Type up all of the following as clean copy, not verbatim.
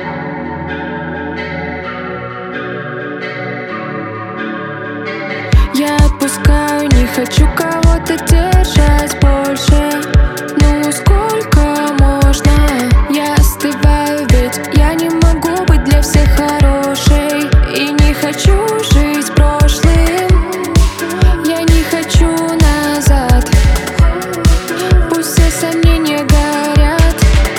Я отпускаю, не хочу кого-то держать больше. Ну сколько можно? Я остываю, ведь я не могу быть для всех хорошей. И не хочу жить прошлым, я не хочу назад. Пусть все сомнения горят,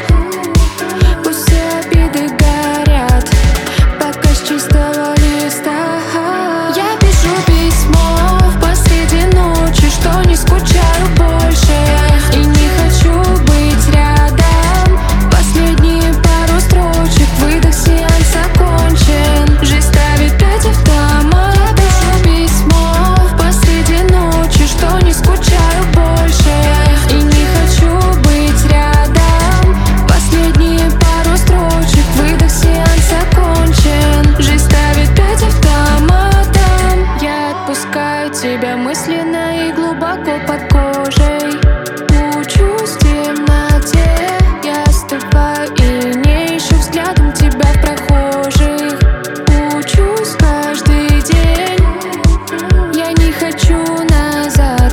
пусть все обиды горят, пока с чистого листа. Я пишу письмо посреди ночи, что не скучаю больше и не хочу быть рядом. Последние пару строчек, выдох, сеанс окончен. Жизнь ставит 5 автомат. Я пишу письмо посреди ночи, что не скучаю больше и не хочу быть рядом. Последние пару строчек, выдох, сеанс окончен. Жизнь ставит 5 автоматом. Я отпускаю тебя мысленно и глубоко под кожей. Учусь в темноте, я остываю и не ищу взглядом тебя в прохожих. Учусь каждый день, я не хочу назад.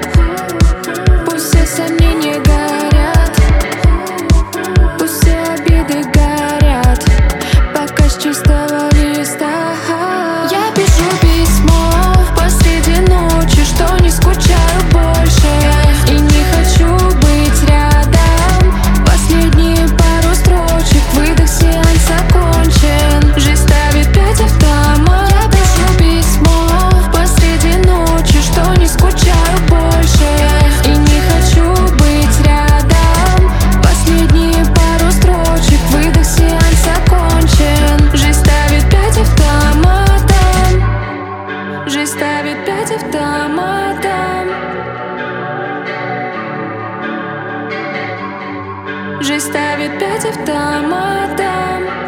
Пусть все сомнения горят, пусть все обиды горят, пока с чистого листа. Я пишу письмо посреди ночи, что не скучаю больше и не хочу быть рядом. Последние пару строчек, выдох, сеанс окончен. Жизнь ставит 5 автомат. Я пишу письмо посреди ночи, что не скучаю больше и не хочу быть рядом. Последние пару строчек, выдох, сеанс окончен. Жизнь ставит 5 автоматом. Жизнь ставит 5 автоматом. Жизнь ставит 5 автоматом.